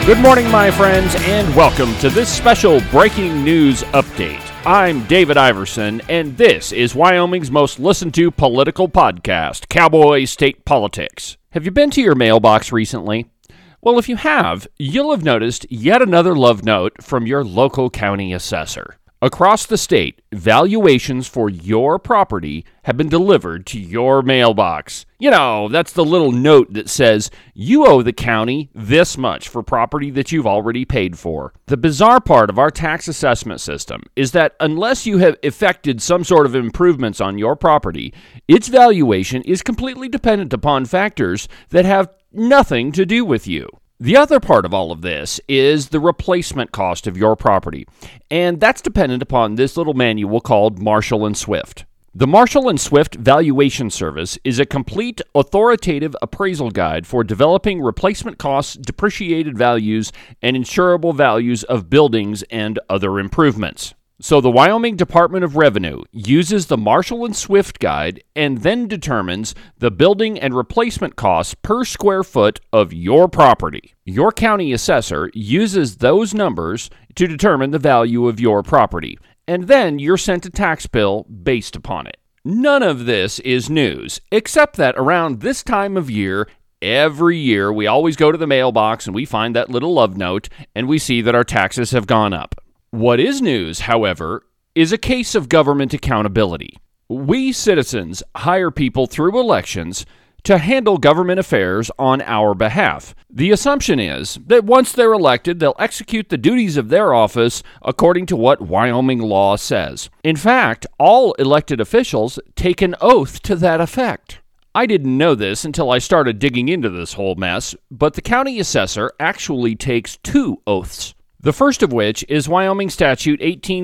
Good morning, my friends, and welcome to this special breaking news update. I'm David Iverson, and this is Wyoming's most listened to political podcast, Cowboy State Politics. Have you been to your mailbox recently? Well, if you have, you'll have noticed yet another love note from your local county assessor. Across the state, valuations for your property have been delivered to your mailbox. You know, that's the little note that says you owe the county this much for property that you've already paid for. The bizarre part of our tax assessment system is that unless you have effected some sort of improvements on your property, its valuation is completely dependent upon factors that have nothing to do with you. The other part of all of this is the replacement cost of your property, and that's dependent upon this little manual called Marshall & Swift. The Marshall & Swift Valuation Service is a complete authoritative appraisal guide for developing replacement costs, depreciated values, and insurable values of buildings and other improvements. So the Wyoming Department of Revenue uses the Marshall & Swift guide and then determines the building and replacement costs per square foot of your property. Your county assessor uses those numbers to determine the value of your property, and then you're sent a tax bill based upon it. None of this is news, except that around this time of year, every year we always go to the mailbox and we find that little love note and we see that our taxes have gone up. What is news, however, is a case of government accountability. We citizens hire people through elections to handle government affairs on our behalf. The assumption is that once they're elected, they'll execute the duties of their office according to what Wyoming law says. In fact, all elected officials take an oath to that effect. I didn't know this until I started digging into this whole mess, but the county assessor actually takes two oaths. The first of which is Wyoming Statute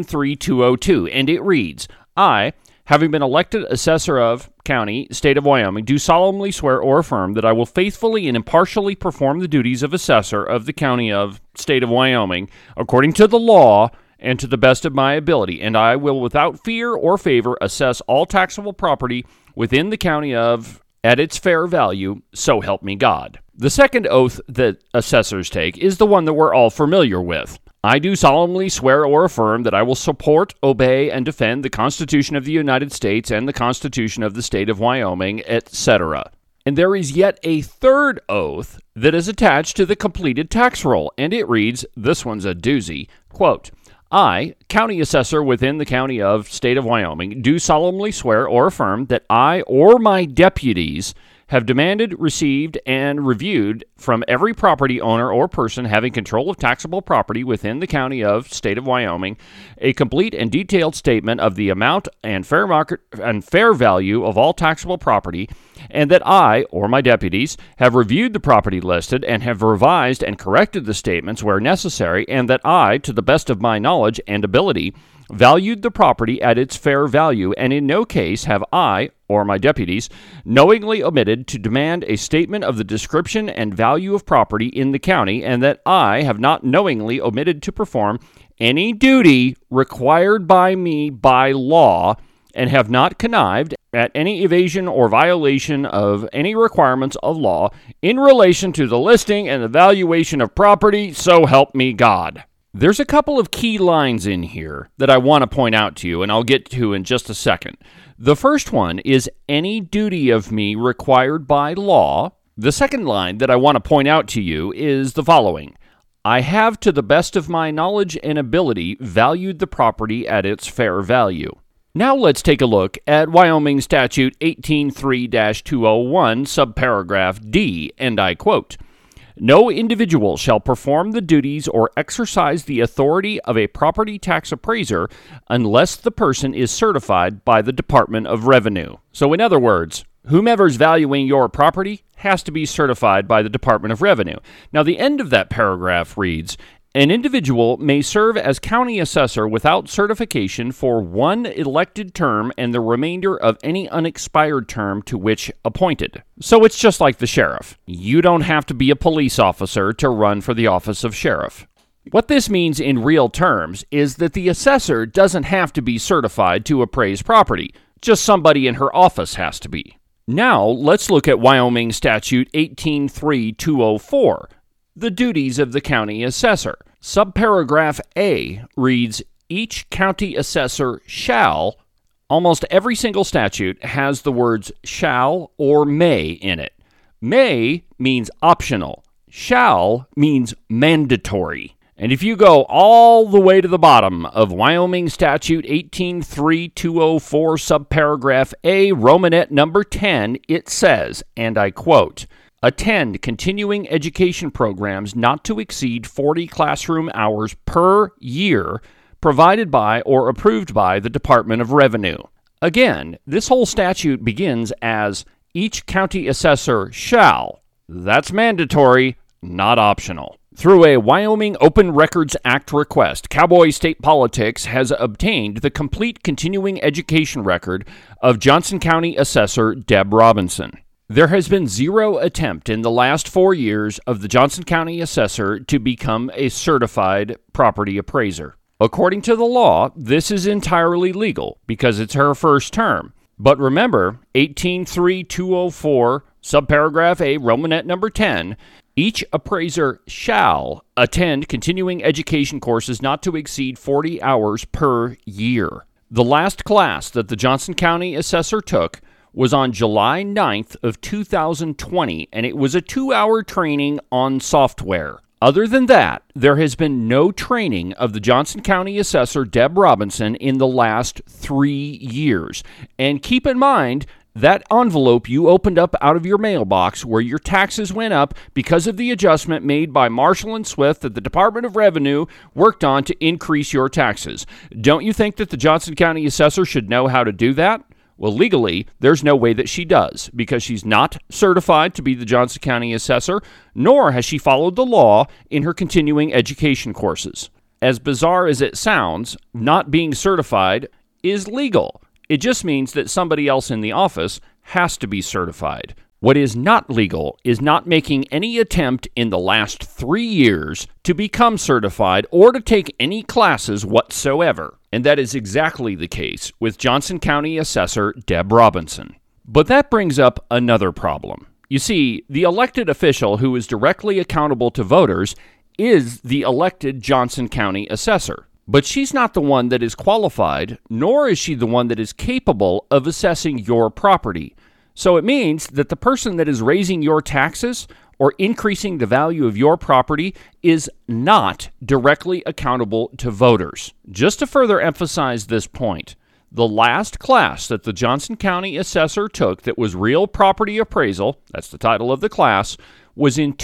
183202, and it reads, I, having been elected assessor of county, state of Wyoming, do solemnly swear or affirm that I will faithfully and impartially perform the duties of assessor of the county of state of Wyoming according to the law and to the best of my ability, and I will without fear or favor assess all taxable property within the county of at its fair value, so help me God. The second oath that assessors take is the one that we're all familiar with. I do solemnly swear or affirm that I will support, obey, and defend the Constitution of the United States and the Constitution of the State of Wyoming, etc. And there is yet a third oath that is attached to the completed tax roll, and it reads, this one's a doozy, quote, I, county assessor within the county of state of Wyoming, do solemnly swear or affirm that I or my deputies have demanded, received, and reviewed from every property owner or person having control of taxable property within the county of state of Wyoming a complete and detailed statement of the amount and fair market and fair value of all taxable property, and that I or my deputies have reviewed the property listed and have revised and corrected the statements where necessary, and that I, to the best of my knowledge and ability, valued the property at its fair value, and in no case have I, or my deputies, knowingly omitted to demand a statement of the description and value of property in the county, and that I have not knowingly omitted to perform any duty required by me by law, and have not connived at any evasion or violation of any requirements of law in relation to the listing and the valuation of property, so help me God. There's a couple of key lines in here that I want to point out to you, and I'll get to in just a second. The first one is any duty of me required by law. The second line that I want to point out to you is the following. I have, to the best of my knowledge and ability, valued the property at its fair value. Now let's take a look at Wyoming Statute 18.3-201, subparagraph D, and I quote, no individual shall perform the duties or exercise the authority of a property tax appraiser unless the person is certified by the Department of Revenue. So in other words, whomever's valuing your property has to be certified by the Department of Revenue. Now the end of that paragraph reads, an individual may serve as county assessor without certification for one elected term and the remainder of any unexpired term to which appointed. So it's just like the sheriff. You don't have to be a police officer to run for the office of sheriff. What this means in real terms is that the assessor doesn't have to be certified to appraise property. Just somebody in her office has to be. Now, let's look at Wyoming Statute 18.3.204. The duties of the county assessor. Subparagraph A reads, each county assessor shall. Almost every single statute has the words shall or may in it. May means optional. Shall means mandatory. And if you go all the way to the bottom of Wyoming Statute 183204, subparagraph A, Romanet number 10, it says, and I quote, attend continuing education programs not to exceed 40 classroom hours per year, provided by or approved by the Department of Revenue. Again, this whole statute begins as each county assessor shall. That's mandatory, not optional. Through a Wyoming Open Records Act request, Cowboy State Politics has obtained the complete continuing education record of Johnson County Assessor Deb Robinson. There has been zero attempt in the last 4 years of the Johnson County Assessor to become a certified property appraiser. According to the law, this is entirely legal because it's her first term. But remember, 183204, subparagraph A, Romanet number 10, each appraiser shall attend continuing education courses not to exceed 40 hours per year. The last class that the Johnson County Assessor took was on July 9th of 2020, and it was a 2-hour training on software. Other than that, there has been no training of the Johnson County Assessor Deb Robinson in the last 3 years. And keep in mind, that envelope you opened up out of your mailbox where your taxes went up because of the adjustment made by Marshall and Swift that the Department of Revenue worked on to increase your taxes. Don't you think that the Johnson County Assessor should know how to do that? Well, legally, there's no way that she does because she's not certified to be the Johnson County Assessor, nor has she followed the law in her continuing education courses. As bizarre as it sounds, not being certified is legal. It just means that somebody else in the office has to be certified. What is not legal is not making any attempt in the last 3 years to become certified or to take any classes whatsoever. And that is exactly the case with Johnson County Assessor Deb Robinson. But that brings up another problem. You see, the elected official who is directly accountable to voters is the elected Johnson County Assessor. But she's not the one that is qualified, nor is she the one that is capable of assessing your property. So it means that the person that is raising your taxes or increasing the value of your property is not directly accountable to voters. Just to further emphasize this point, the last class that the Johnson County Assessor took that was real property appraisal, that's the title of the class, was in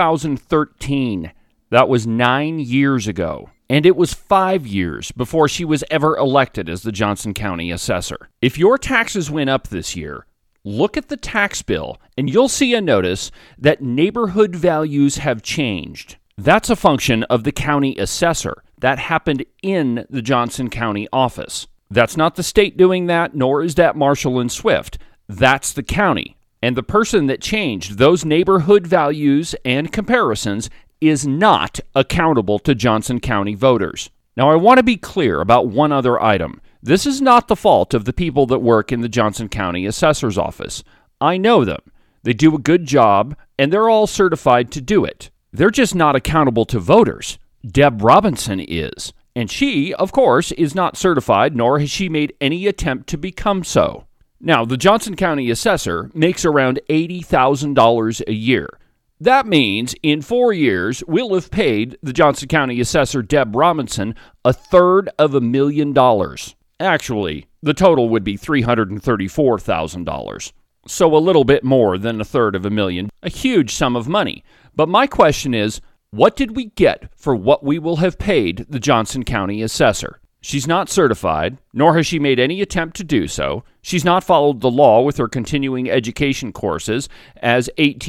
2013. That was 9 years ago. And it was 5 years before she was ever elected as the Johnson County Assessor. If your taxes went up this year, look at the tax bill and you'll see a notice that neighborhood values have changed. That's a function of the county assessor. That happened in the Johnson County office. That's not the state doing that, nor is that Marshall and Swift. That's the county. And the person that changed those neighborhood values and comparisons is not accountable to Johnson County voters. Now, I want to be clear about one other item. This is not the fault of the people that work in the Johnson County Assessor's office. I know them. They do a good job, and they're all certified to do it. They're just not accountable to voters. Deb Robinson is. And she, of course, is not certified, nor has she made any attempt to become so. Now, the Johnson County Assessor makes around $80,000 a year. That means in 4 years, we'll have paid the Johnson County Assessor Deb Robinson $250,000. Actually, the total would be $334,000. So a little bit more than $250,000. A huge sum of money. But my question is, what did we get for what we will have paid the Johnson County Assessor? She's not certified, nor has she made any attempt to do so. She's not followed the law with her continuing education courses, as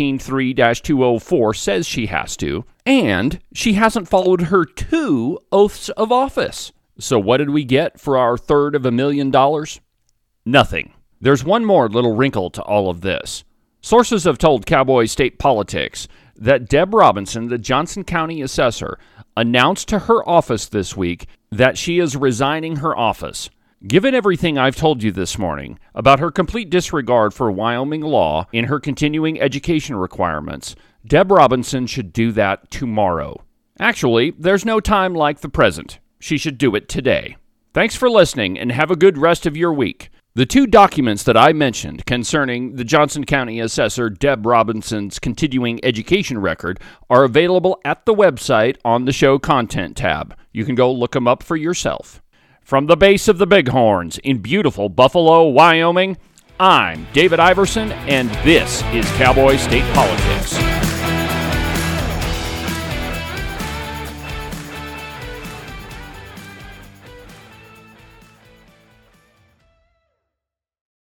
18.3-204 says she has to. And she hasn't followed her 2 oaths of office. So what did we get for our $250,000? Nothing. There's one more little wrinkle to all of this. Sources have told Cowboy State Politics that Deb Robinson, the Johnson County Assessor, announced to her office this week that she is resigning her office. Given everything I've told you this morning about her complete disregard for Wyoming law in her continuing education requirements, Deb Robinson should do that tomorrow. Actually, there's no time like the present. She should do it today. Thanks for listening, and have a good rest of your week. The 2 documents that I mentioned concerning the Johnson County Assessor Deb Robinson's continuing education record are available at the website on the show content tab. You can go look them up for yourself. From the base of the Bighorns in beautiful Buffalo, Wyoming, I'm David Iverson, and this is Cowboy State Politics.